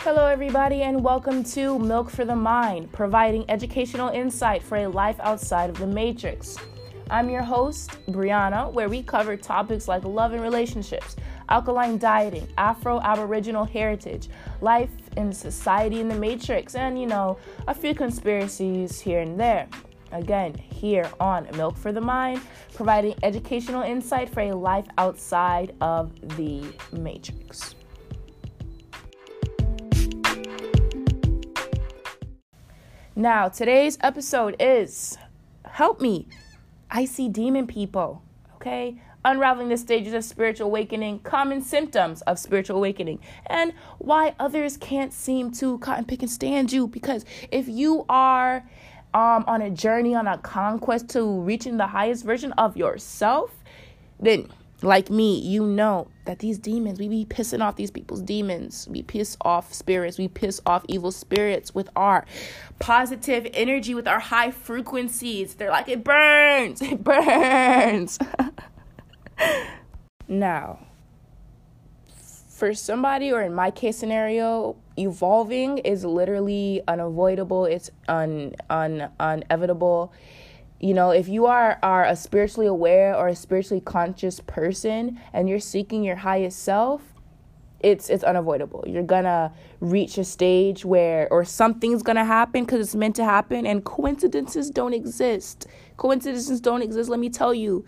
Hello, everybody, and welcome to Milk for the Mind, providing educational insight for a life outside of the Matrix. I'm your host, Brianna, where we cover topics like love and relationships, alkaline dieting, Afro-Aboriginal heritage, life and society in the Matrix, and, a few conspiracies here and there. Again, here on Milk for the Mind, providing educational insight for a life outside of the Matrix. Now, today's episode is Help Me. I see demon people, okay? Unraveling the stages of spiritual awakening, common symptoms of spiritual awakening, and why others can't seem to cotton pick and stand you. Because if you are on a journey, on a conquest to reaching the highest version of yourself, then like me, you know that these demons, we be pissing off these people's demons. We piss off spirits. We piss off evil spirits with our positive energy, with our high frequencies. They're like, it burns. It burns. Now, for somebody, or in my case scenario, evolving is literally unavoidable. It's inevitable. If you are a spiritually aware or a spiritually conscious person and you're seeking your highest self, it's unavoidable. You're gonna reach a stage or something's gonna happen because it's meant to happen, and coincidences don't exist. Coincidences don't exist, let me tell you.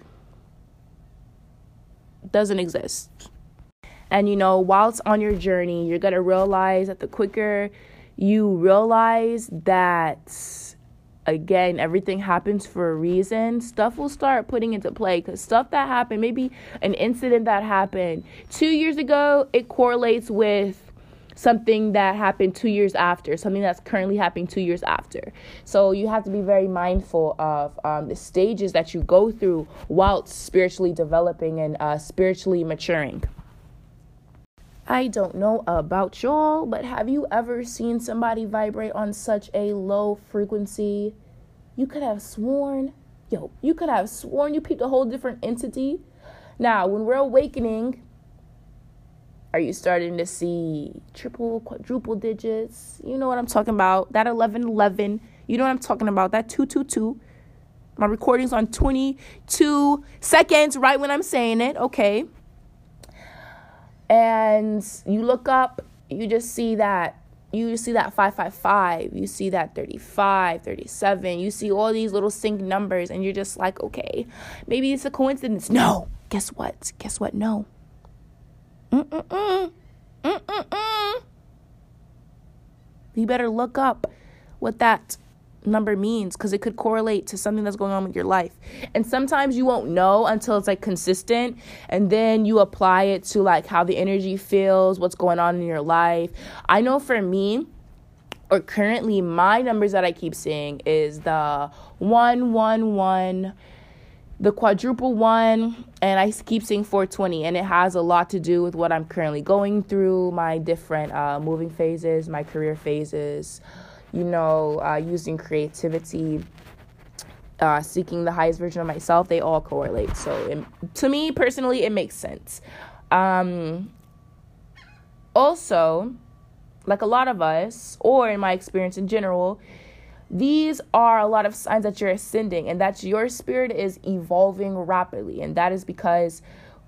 Doesn't exist. And whilst on your journey, you're gonna realize that the quicker you realize that, again, everything happens for a reason, stuff will start putting into play, because stuff that happened, maybe an incident that happened 2 years ago, it correlates with something that happened 2 years after, something that's currently happening 2 years after. So you have to be very mindful of the stages that you go through while spiritually developing and spiritually maturing. I don't know about y'all, but have you ever seen somebody vibrate on such a low frequency? You could have sworn you peeped a whole different entity. Now, when we're awakening, are you starting to see triple, quadruple digits? You know what I'm talking about. That 1111. You know what I'm talking about. That 222. My recording's on 22 seconds right when I'm saying it. Okay. And you look up, you just see that 555, you see that 35, 37, you see all these little sync numbers, and you're just like, okay, maybe it's a coincidence. No, guess what? No. You better look up what that number means, because it could correlate to something that's going on with your life. And sometimes you won't know until it's consistent, and then you apply it to how the energy feels, what's going on in your life. I know for me, or currently, my numbers that I keep seeing is the 111, the quadruple 1, and I keep seeing 420, and it has a lot to do with what I'm currently going through, my different moving phases, my career phases, using creativity, seeking the highest version of myself. They all correlate. So to me personally, it makes sense. Also, like a lot of us, or in my experience in general, these are a lot of signs that you're ascending and that your spirit is evolving rapidly. And that is because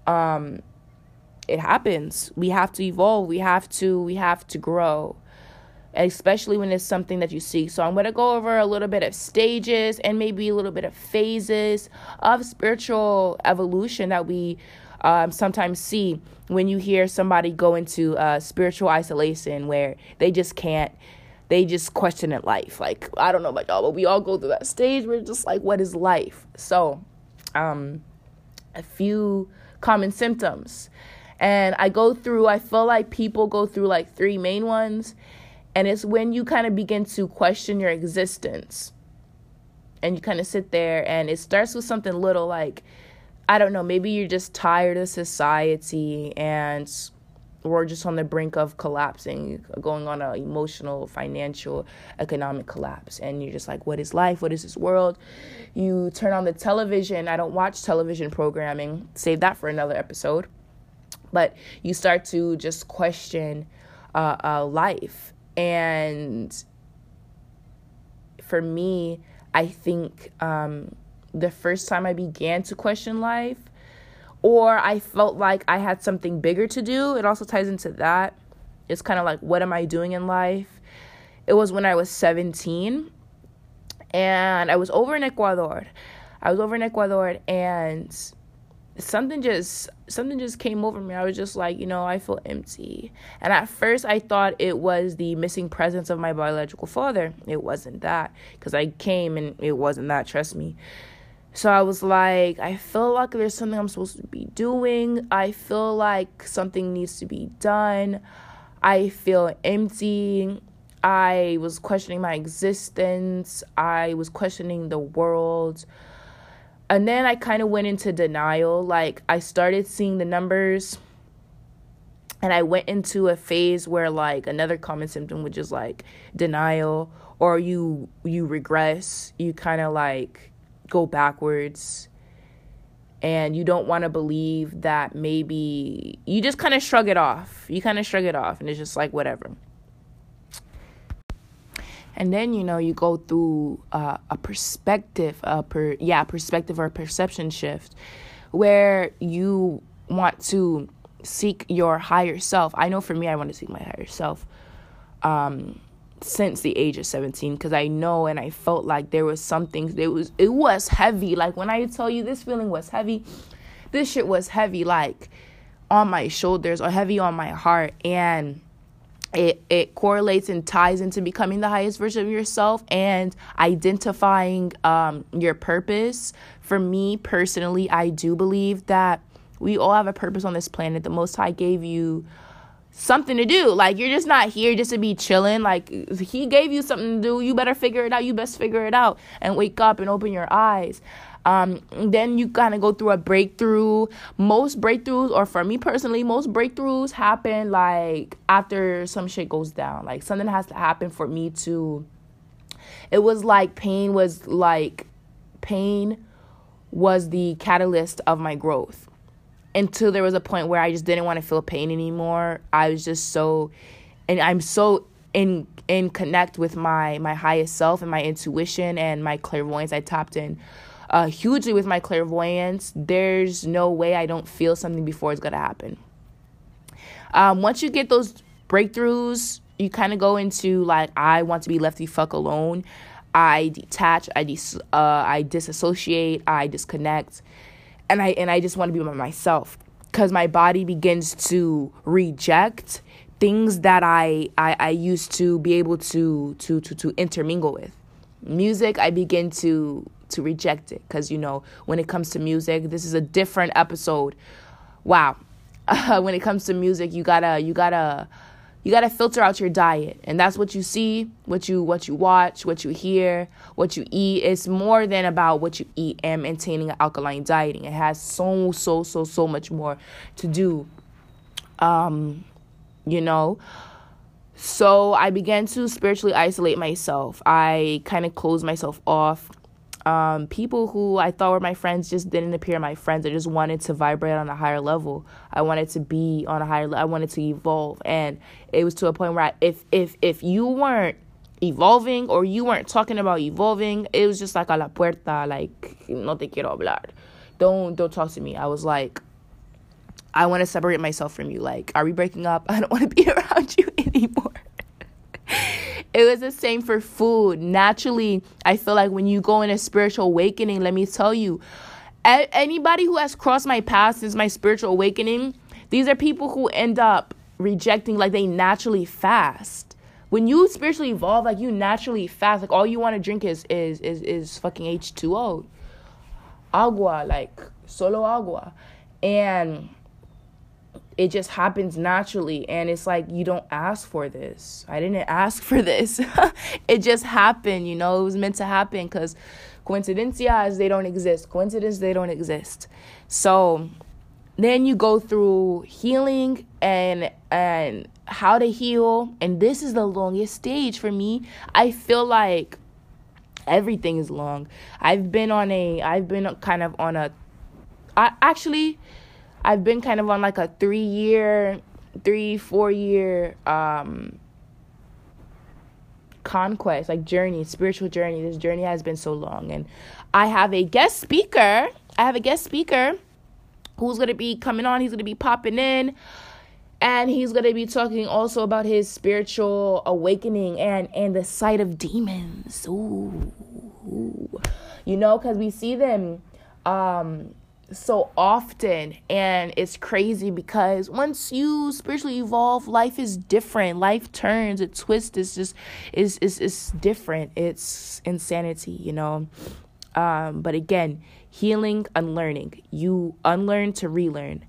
it happens. We have to evolve. We have to grow, especially when it's something that you see. So I'm going to go over a little bit of stages and maybe a little bit of phases of spiritual evolution that we sometimes see when you hear somebody go into spiritual isolation, where they just question at life. I don't know about y'all, but we all go through that stage where it's just what is life? So a few common symptoms. And I feel like people go through 3 main ones. And it's when you kind of begin to question your existence, and you kind of sit there, and it starts with something little, I don't know, maybe you're just tired of society and we're just on the brink of collapsing, going on an emotional, financial, economic collapse. And you're just what is life? What is this world? You turn on the television. I don't watch television programming. Save that for another episode. But you start to just question life. And for me, I think the first time I began to question life, or I felt like I had something bigger to do, it also ties into that. It's kind of like, what am I doing in life? It was when I was 17, and I was over in Ecuador. And something just came over me. I was just like, I feel empty. And at first I thought it was the missing presence of my biological father. It wasn't that, because I came and it wasn't that, trust me. So I was like, I feel like there's something I'm supposed to be doing. I feel like something needs to be done. I feel empty. I was questioning my existence. I was questioning the world. And then I kind of went into denial. Like, I started seeing the numbers, and I went into a phase where, like, another common symptom, which is like denial, or you regress. You kind of like go backwards, and you don't want to believe that maybe you just kind of shrug it off. And it's just like, whatever. And then, you go through a perspective or a perception shift, where you want to seek your higher self. I know for me, I want to seek my higher self since the age of 17, because I know and I felt like there was something, it was heavy. Like, when I tell you this feeling was heavy, this shit was heavy, like on my shoulders or heavy on my heart. And it correlates and ties into becoming the highest version of yourself and identifying your purpose. For me personally, I do believe that we all have a purpose on this planet. The Most High gave you something to do. Like, you're just not here just to be chilling. Like, he gave you something to do. You better figure it out. You best figure it out and wake up and open your eyes. Then you kind of go through a breakthrough. Most breakthroughs, or for me personally, most breakthroughs happen like after some shit goes down. Like, something has to happen for me to, it was like pain was the catalyst of my growth, until there was a point where I just didn't want to feel pain anymore. I was just I'm so in connect with my highest self and my intuition and my clairvoyance. I tapped in hugely with my clairvoyance. There's no way I don't feel something before it's gonna happen. Once you get those breakthroughs, you kind of go into like, I want to be left the fuck alone. I detach. I disassociate. I disconnect, and I just want to be by myself, because my body begins to reject things that I used to be able to intermingle with. Music, I begin to reject it, because when it comes to music, this is a different episode. Wow. When it comes to music, you gotta filter out your diet, and that's what you see, what you watch, what you hear, what you eat. It's more than about what you eat and maintaining alkaline dieting. It has so much more to do. So I began to spiritually isolate myself. I kind of closed myself off. People who I thought were my friends just didn't appear my friends. I just wanted to vibrate on a higher level. I wanted to be on a higher level. I wanted to evolve. And it was to a point where if you weren't evolving, or you weren't talking about evolving, it was just like a la puerta, like, no te quiero hablar. Don't talk to me. I was like, I want to separate myself from you. Like, are we breaking up? I don't want to be around you anymore. It was the same for food. Naturally, I feel like when you go in a spiritual awakening, let me tell you, anybody who has crossed my path since my spiritual awakening, these are people who end up rejecting, like, they naturally fast. When you spiritually evolve, like, you naturally fast. Like, all you want to drink is fucking H2O. Agua, like, solo agua. And it just happens naturally, and it's like, you don't ask for this. I didn't ask for this. It just happened, it was meant to happen, because coincidencias, they don't exist. Coincidence, they don't exist. So then you go through healing and how to heal, and this is the longest stage for me. I feel like everything is long. I've been kind of on like a 3-year 3-4 year conquest, like journey, spiritual journey. This journey has been so long, and I have a guest speaker who's going to be coming on. He's going to be popping in, and he's going to be talking also about his spiritual awakening and the sight of demons. Ooh. Because we see them so often, and it's crazy because once you spiritually evolve, life is different. Life turns, it twists. It's different. It's insanity, But again, healing, unlearning. You unlearn to relearn,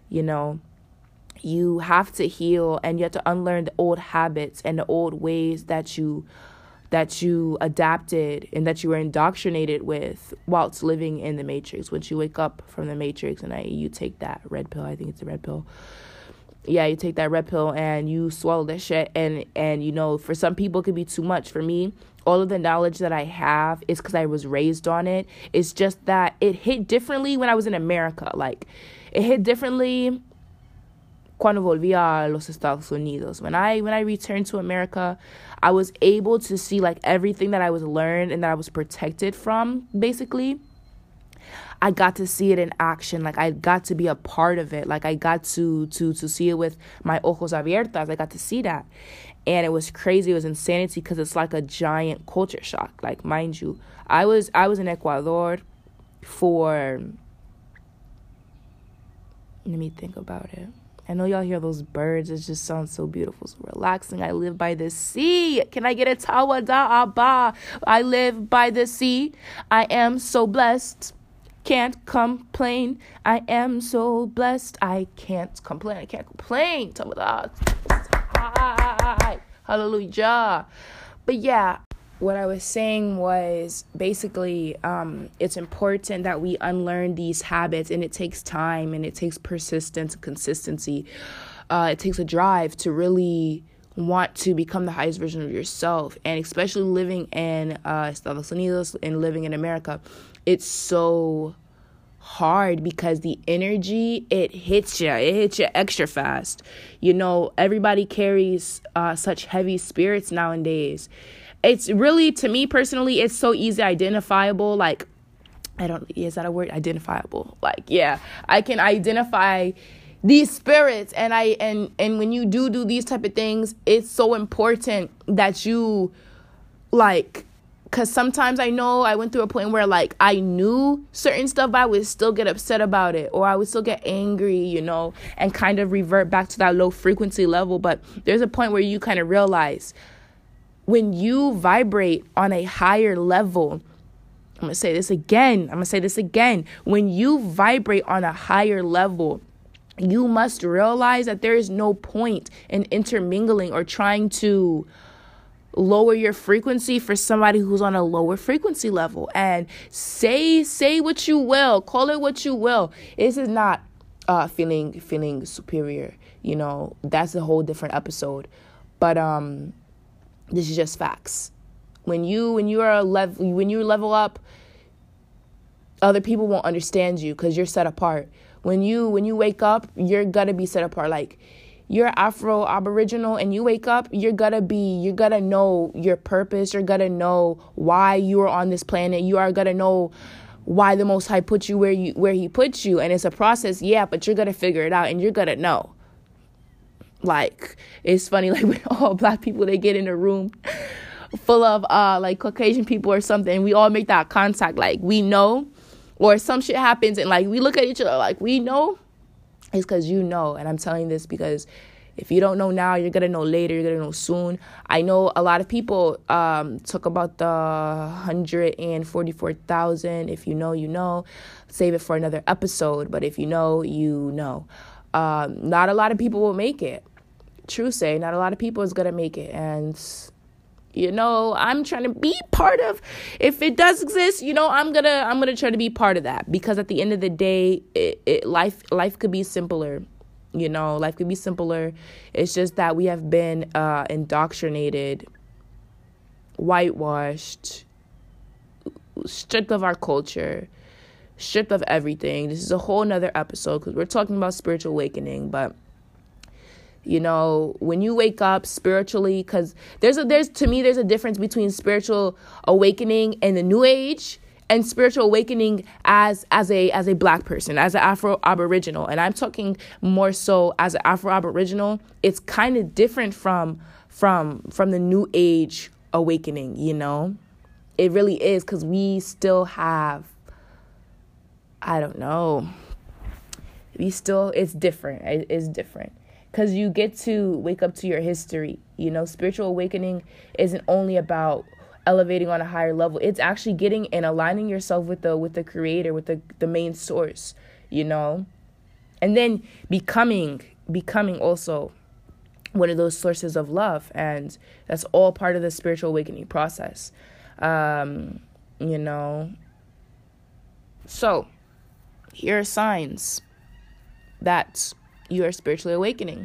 You have to heal, and you have to unlearn the old habits and the old ways that you adapted and that you were indoctrinated with whilst living in the Matrix. Once you wake up from the Matrix and you take that red pill, I think it's a red pill. Yeah, you take that red pill and you swallow that shit. And for some people it could be too much. For me, all of the knowledge that I have is because I was raised on it. It's just that it hit differently when I was in America. Like, it hit differently cuando volví a los Estados Unidos. When I returned to America, I was able to see like everything that I was learned and that I was protected from, basically. I got to see it in action. Like, I got to be a part of it. Like, I got to see it with my ojos abiertas. I got to see that. And it was crazy. It was insanity because it's like a giant culture shock. Like, mind you, I was in Ecuador for, let me think about it. I know y'all hear those birds. It just sounds so beautiful, so relaxing. I live by the sea. Can I get a tawa da aba? I live by the sea. I am so blessed. Can't complain. I am so blessed. I can't complain. I can't complain. Tawa da. Hallelujah. But yeah, what I was saying was basically it's important that we unlearn these habits, and it takes time, and it takes persistence and consistency. It takes a drive to really want to become the highest version of yourself, and especially living in Estados Unidos and living in America, it's so hard because the energy, it hits you extra fast. Everybody carries such heavy spirits nowadays. It's really, to me personally, it's so easy identifiable. Like, is that a word? Identifiable. Like, yeah, I can identify these spirits, and when you do these type of things, it's so important that you, like, because sometimes I know I went through a point where, like, I knew certain stuff, but I would still get upset about it, or I would still get angry, and kind of revert back to that low frequency level. But there's a point where you kind of realize, when you vibrate on a higher level, I'm going to say this again. When you vibrate on a higher level, you must realize that there is no point in intermingling or trying to lower your frequency for somebody who's on a lower frequency level. And say what you will, call it what you will. This is not feeling superior. That's a whole different episode. But this is just facts. When you level up, other people won't understand you because you're set apart. When you wake up, you're gonna be set apart. Like, you're Afro-Aboriginal and you wake up, you're gonna know your purpose. You're gonna know why you are on this planet. You are gonna know why the Most High put you where he put you. And it's a process, yeah, but you're gonna figure it out, and you're gonna know. Like, it's funny, like, when all black people, they get in a room full of like Caucasian people or something, we all make that contact, like, we know, or some shit happens and like we look at each other like we know. It's because you know. And I'm telling this because if you don't know now, you're gonna know later, you're gonna know soon. I know a lot of people talk about the 144,000. If you know, you know. Save it for another episode, but if you know, you know. Not a lot of people will make it. True say, not a lot of people is gonna make it. And I'm trying to be part of, if it does exist, I'm gonna try to be part of that, because at the end of the day, life could be simpler. Life could be simpler. It's just that we have been indoctrinated, whitewashed, stripped of our culture, stripped of everything. This is a whole nother episode because we're talking about spiritual awakening, but You know, when you wake up spiritually, because there's a difference between spiritual awakening in the New Age and spiritual awakening as a Black person, as an Afro-Aboriginal. And I'm talking more so as an Afro-Aboriginal. It's kind of different from the New Age awakening, you know? It really is, because we still have, I don't know. It's different. It's different. Because you get to wake up to your history. You know, spiritual awakening isn't only about elevating on a higher level. It's actually getting and aligning yourself with the creator, with the main source, you know. And then becoming also one of those sources of love. And that's all part of the spiritual awakening process. You know. So, here are signs that you are spiritually awakening.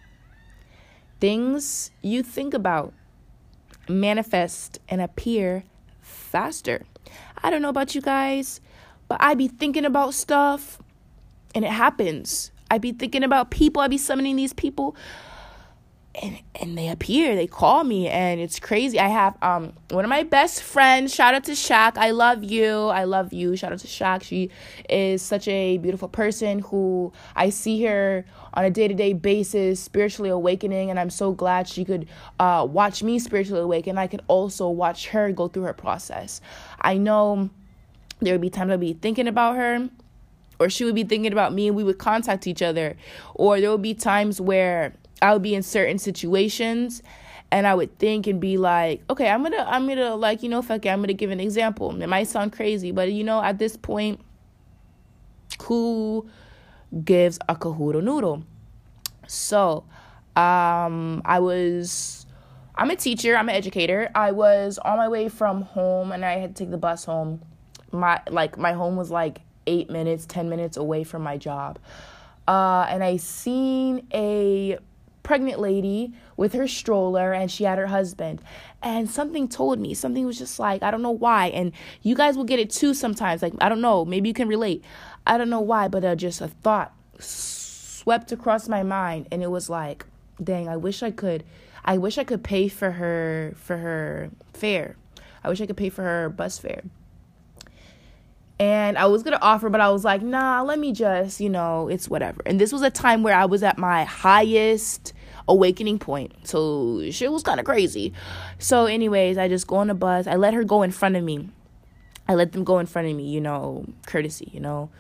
Things you think about manifest and appear faster. I don't know about you guys, but I be thinking about stuff and it happens. I be thinking about people. I be summoning these people and they appear. They call me and it's crazy. I have one of my best friends. Shout out to Shaq. I love you. Shout out to Shaq. She is such a beautiful person who I see her on a day-to-day basis spiritually awakening, and I'm so glad she could watch me spiritually awaken. I could also watch her go through her process. I know there would be times I'd be thinking about her, or she would be thinking about me, and we would contact each other. Or there would be times where I would be in certain situations and I would think and be like, okay, I'm gonna like, you know, fuck it, I'm gonna give an example. It might sound crazy, but you know, at this point, who gives a cahoodle noodle? So, I'm a teacher, I'm an educator. I was on my way from home and I had to take the bus home. My home was like 8 minutes, 10 minutes away from my job. And I seen a pregnant lady with her stroller, and she had her husband, and something told me, something was just like, I don't know why, and you guys will get it too sometimes, like, I don't know, maybe you can relate, I don't know why, but just a thought swept across my mind, and it was like, dang, I wish I could pay for her fare. I wish I could pay for her bus fare. And I was going to offer, but I was like, nah, let me just, you know, it's whatever. And this was a time where I was at my highest awakening point. So shit was kind of crazy. So anyways, I just go on the bus. I let her go in front of me. I let them go in front of me, you know, courtesy, you know,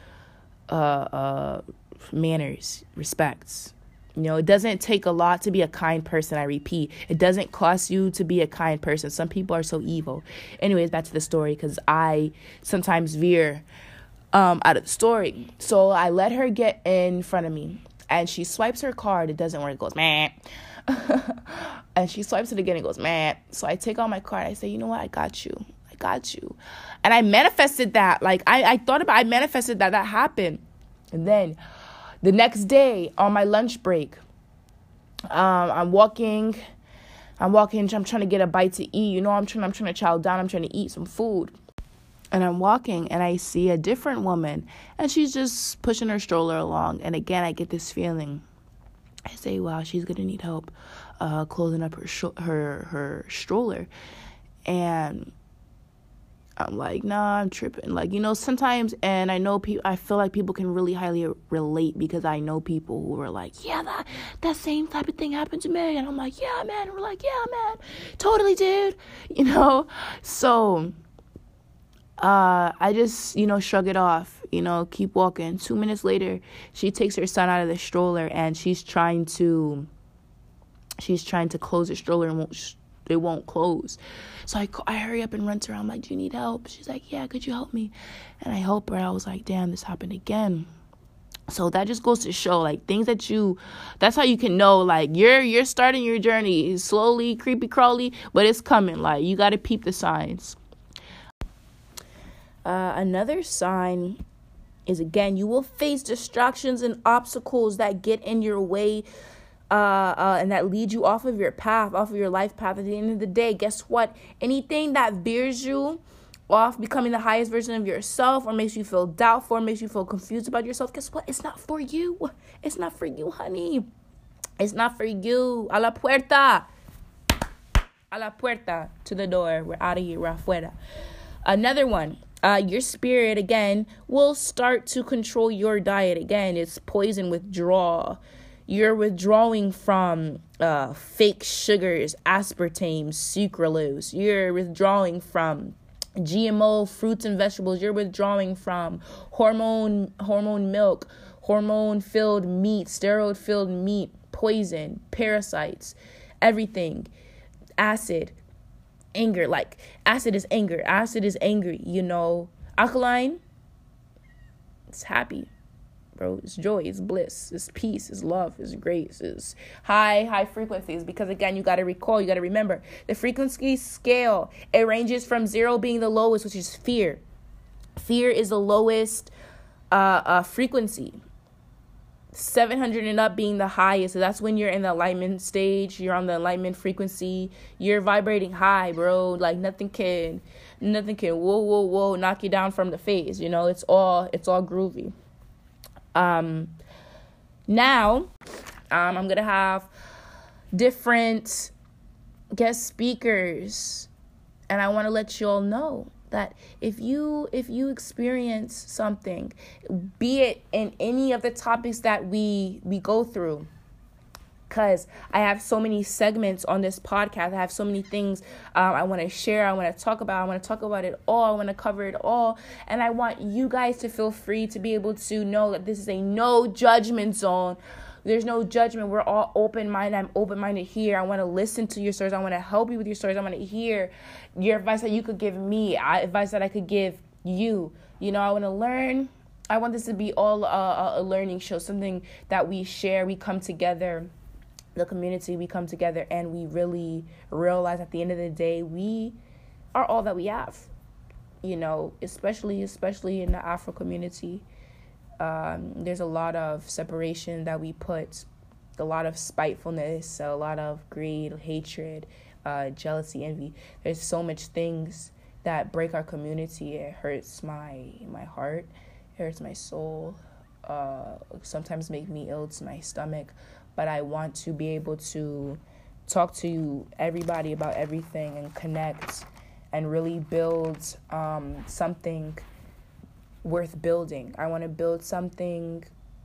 manners, respects. You know, it doesn't take a lot to be a kind person. I repeat, it doesn't cost you to be a kind person. Some people are so evil. Anyways, back to the story, because I sometimes veer out of the story. So I let her get in front of me, and she swipes her card. It doesn't work. It goes, man. And she swipes it again. It goes, man. So I take out my card. I say, you know what? I got you. And I manifested that. Like, I manifested that happened. And then the next day on my lunch break, I'm walking, I'm trying to get a bite to eat. You know, I'm trying to chow down. I'm trying to eat some food. And I'm walking and I see a different woman, and she's just pushing her stroller along. And again, I get this feeling. I say, wow, she's going to need help closing up her stroller. And I'm like, nah, I'm tripping. Like, you know, sometimes, and I know I feel like people can really highly relate, because I know people who are like, yeah, that same type of thing happened to me. And I'm like, yeah, man. And we're like, yeah, man, totally, dude. You know, so I just, you know, shrug it off, you know, keep walking. 2 minutes later, she takes her son out of the stroller, and she's trying to close the stroller, and it won't close. So I hurry up and run to her. I'm like, do you need help? She's like, yeah, could you help me? And I help her. I was like, damn, this happened again. So that just goes to show, like, things that's how you can know, like, you're starting your journey slowly, creepy crawly, but it's coming. Like, you got to peep the signs. Another sign is, again, you will face distractions and obstacles that get in your way, and that lead you off of your path, off of your life path. At the end of the day, guess what? Anything that veers you off becoming the highest version of yourself, or makes you feel doubtful, or makes you feel confused about yourself, guess what? It's not for you. It's not for you, honey. It's not for you. A la puerta. A la puerta. To the door. We're out of here. We're afuera. Another one. Your spirit, again, will start to control your diet. Again, it's poison withdrawal. You're withdrawing from fake sugars, aspartame, sucralose. You're withdrawing from GMO fruits and vegetables. You're withdrawing from hormone milk, hormone-filled meat, steroid-filled meat, poison, parasites, everything. Acid, anger. Like, acid is anger. Acid is angry, Alkaline, it's happy, bro. It's joy, it's bliss, it's peace, it's love, it's grace, it's high frequencies. Because again, you got to recall, you got to remember the frequency scale. It ranges from 0 being the lowest, which is fear. Fear is the lowest frequency. 700 and up being the highest. So that's when you're in the enlightenment stage. You're on the enlightenment frequency. You're vibrating high, bro. Like nothing can whoa knock you down from the face. It's all groovy. Now, I'm gonna have different guest speakers, and I want to let you all know that if you experience something, be it in any of the topics that we go through, because I have so many segments on this podcast. I have so many things I want to share. I want to talk about. I want to talk about it all. I want to cover it all. And I want you guys to feel free to be able to know that this is a no judgment zone. There's no judgment. We're all open-minded. I'm open-minded here. I want to listen to your stories. I want to help you with your stories. I want to hear your advice that you could give me, advice that I could give you. I want to learn. I want this to be all a learning show, something that we share. We come together, the community, we come together, and we really realize at the end of the day, we are all that we have, especially in the Afro community. There's a lot of separation that we put, a lot of spitefulness, a lot of greed, hatred, jealousy, envy. There's so much things that break our community. It hurts my heart. It hurts my soul. Sometimes make me ill to my stomach. But I want to be able to talk to everybody about everything and connect and really build something worth building. I want to build something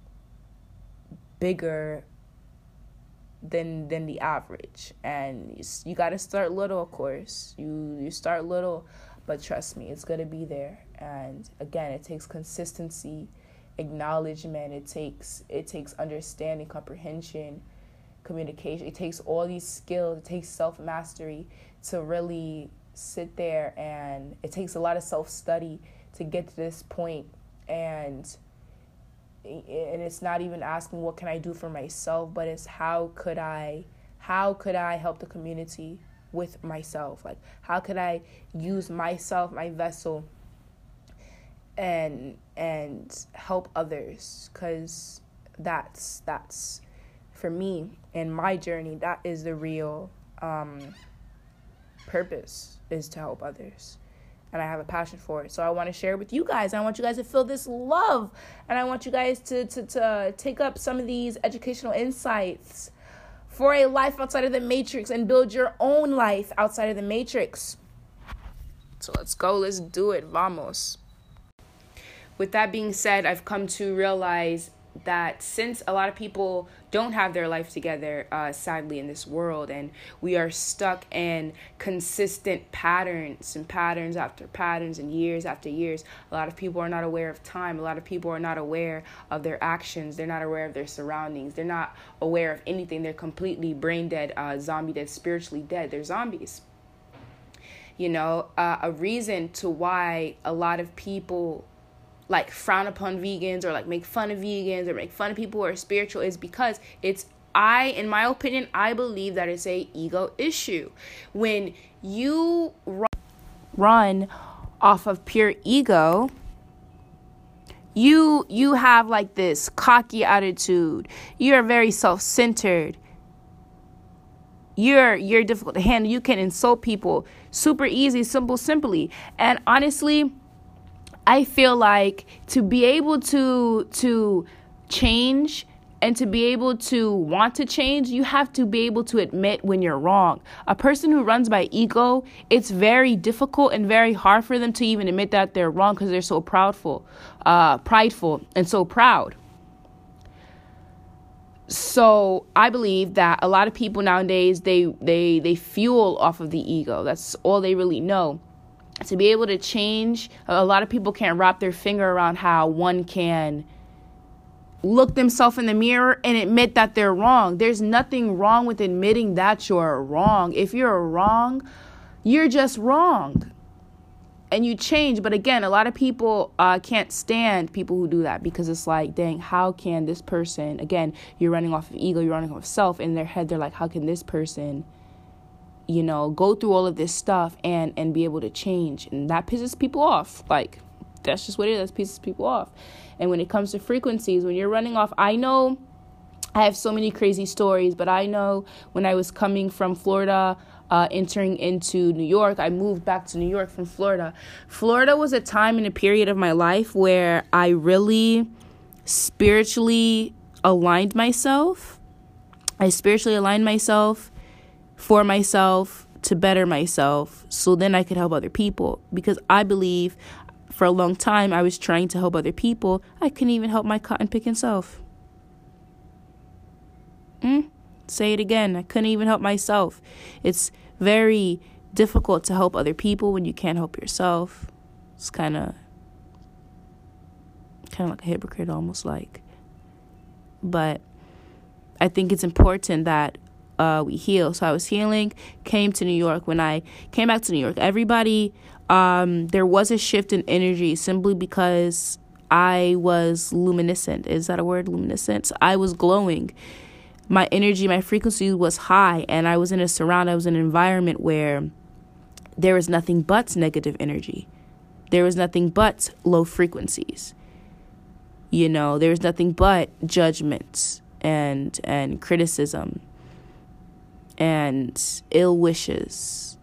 bigger than the average. And you got to start little, of course. You start little, but trust me, it's going to be there. And again, it takes consistency, acknowledgement. It takes understanding, comprehension, communication. It takes all these skills. It takes self-mastery to really sit there, and it takes a lot of self-study to get to this point. And it's not even asking what can I do for myself, but it's how could I help the community with myself? Like, how could I use myself, my vessel, and help others? Because that's for me in my journey, that is the real purpose, is to help others. And I have a passion for it. So I want to share it with you guys. I want you guys to feel this love. And I want you guys to take up some of these educational insights for a life outside of the matrix and build your own life outside of the matrix. So let's go. Let's do it. Vamos. With that being said, I've come to realize that since a lot of people don't have their life together, sadly, in this world, and we are stuck in consistent patterns after patterns and years after years, a lot of people are not aware of time. A lot of people are not aware of their actions. They're not aware of their surroundings. They're not aware of anything. They're completely brain dead, zombie dead, spiritually dead. They're zombies. A reason to why a lot of people like frown upon vegans or like make fun of vegans or make fun of people who are spiritual is because in my opinion, I believe that it's a ego issue. When you run off of pure ego, you have like this cocky attitude. You're very self-centered. You're difficult to handle. You can insult people super easy, simply. And honestly, I feel like to be able to change And to be able to want to change, you have to be able to admit when you're wrong. A person who runs by ego, it's very difficult and very hard for them to even admit that they're wrong because they're so prideful and so proud. So I believe that a lot of people nowadays, they fuel off of the ego. That's all they really know. To be able to change, a lot of people can't wrap their finger around how one can look themselves in the mirror and admit that they're wrong. There's nothing wrong with admitting that you're wrong. If you're wrong, you're just wrong. And you change. But again, a lot of people can't stand people who do that because it's like, dang, how can this person, again, you're running off of ego, you're running off of self. In their head, they're like, how can this person, go through all of this stuff and be able to change? And that pisses people off. Like, that's just what it is. That pisses people off. And when it comes to frequencies, when you're running off, I know I have so many crazy stories, but I know when I was coming from Florida, entering into New York, I moved back to New York from Florida. Florida was a time and a period of my life where I really spiritually aligned myself. I spiritually aligned myself for myself to better myself so then I could help other people. Because I believe for a long time I was trying to help other people. I couldn't even help my cotton picking self. Say it again. I couldn't even help myself. It's very difficult to help other people when you can't help yourself. It's kind of like a hypocrite, almost like. But I think it's important that we heal. So I was healing, came to New York. When I came back to New York, everybody, there was a shift in energy simply because I was luminescent. Is that a word? Luminescent? I was glowing. My energy, my frequency was high, and I was in I was in an environment where there was nothing but negative energy. There was nothing but low frequencies. There was nothing but judgments and criticism and ill wishes,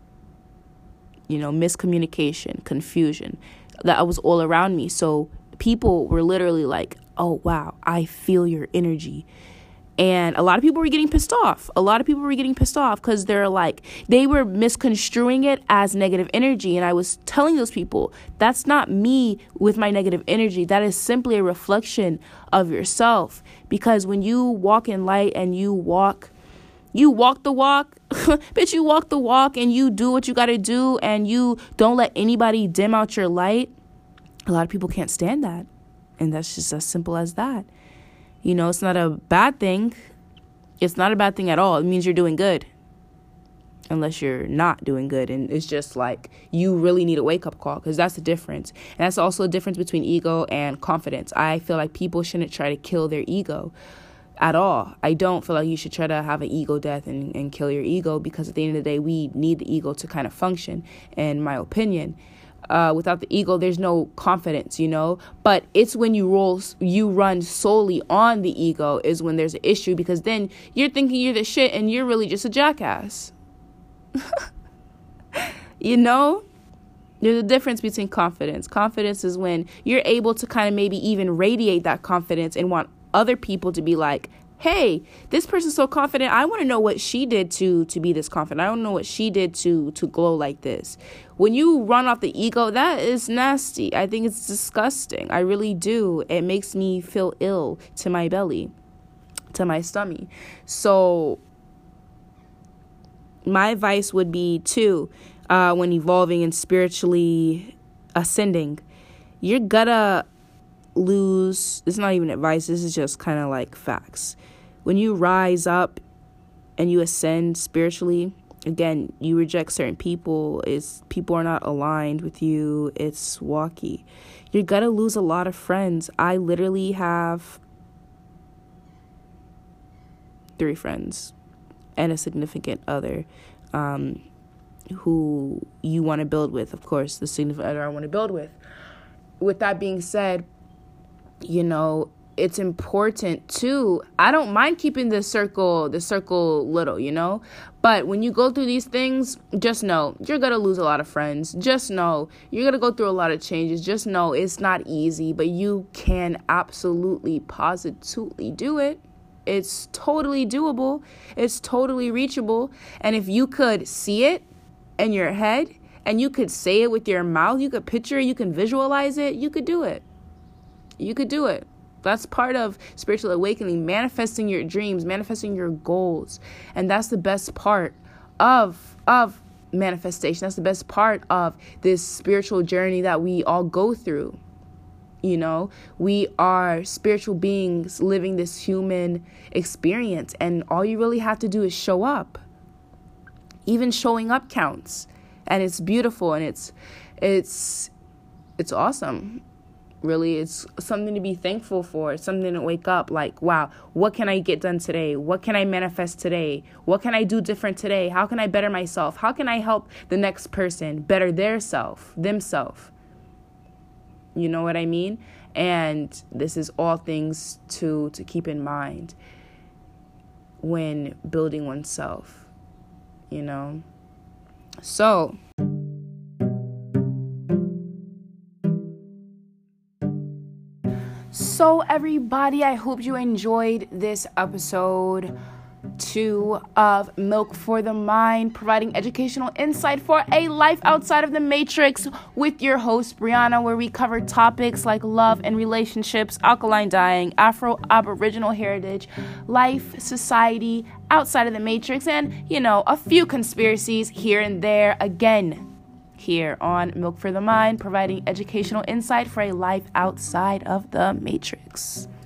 miscommunication, confusion. That was all around me. So people were literally like, oh, wow, I feel your energy. And a lot of people were getting pissed off. Because they were misconstruing it as negative energy. And I was telling those people, that's not me with my negative energy. That is simply a reflection of yourself. Because when you walk in light and you walk the walk, bitch, you walk the walk and you do what you got to do and you don't let anybody dim out your light. A lot of people can't stand that. And that's just as simple as that. It's not a bad thing. It's not a bad thing at all. It means you're doing good. Unless you're not doing good. And it's just like you really need a wake-up call because that's the difference. And that's also a difference between ego and confidence. I feel like people shouldn't try to kill their ego at all. I don't feel like you should try to have an ego death and kill your ego because at the end of the day, we need the ego to kind of function, in my opinion. Without the ego, there's no confidence, but it's when you run solely on the ego is when there's an issue because then you're thinking you're the shit and you're really just a jackass. There's a difference between confidence. Confidence is when you're able to kind of maybe even radiate that confidence and want other people to be like, hey, this person's so confident. I want to know what she did to be this confident. I don't know what she did to glow like this. When you run off the ego, that is nasty. I think it's disgusting. I really do. It makes me feel ill to my belly, to my stomach. So my advice would be too, when evolving and spiritually ascending, you're gonna lose. It's not even advice. This is just kind of like facts. When you rise up and you ascend spiritually, again, you reject certain people. People are not aligned with you. It's walky. You're going to lose a lot of friends. I literally have 3 friends and a significant other who you want to build with. Of course, the significant other I want to build with. With that being said, it's important too. I don't mind keeping the circle little, but when you go through these things, just know you're going to lose a lot of friends. Just know you're going to go through a lot of changes. Just know it's not easy, but you can absolutely positively do it. It's totally doable. It's totally reachable. And if you could see it in your head and you could say it with your mouth, you could picture it, you can visualize it, you could do it. You could do it. That's part of spiritual awakening, manifesting your dreams, manifesting your goals. And that's the best part of manifestation. That's the best part of this spiritual journey that we all go through. We are spiritual beings living this human experience, and all you really have to do is show up. Even showing up counts, and it's beautiful, and it's awesome. Really, it's something to be thankful for. It's something to wake up like, wow, what can I get done today? What can I manifest today? What can I do different today? How can I better myself? How can I help the next person better themselves? You know what I mean? And this is all things to keep in mind when building oneself, So everybody, I hope you enjoyed this episode 2 of Milk for the Mind, providing educational insight for a life outside of the matrix with your host, Brianna, where we cover topics like love and relationships, alkaline dying, Afro-Aboriginal heritage, life, society, outside of the matrix, and, a few conspiracies here and there. Again, here on Milk for the Mind, providing educational insight for a life outside of the matrix.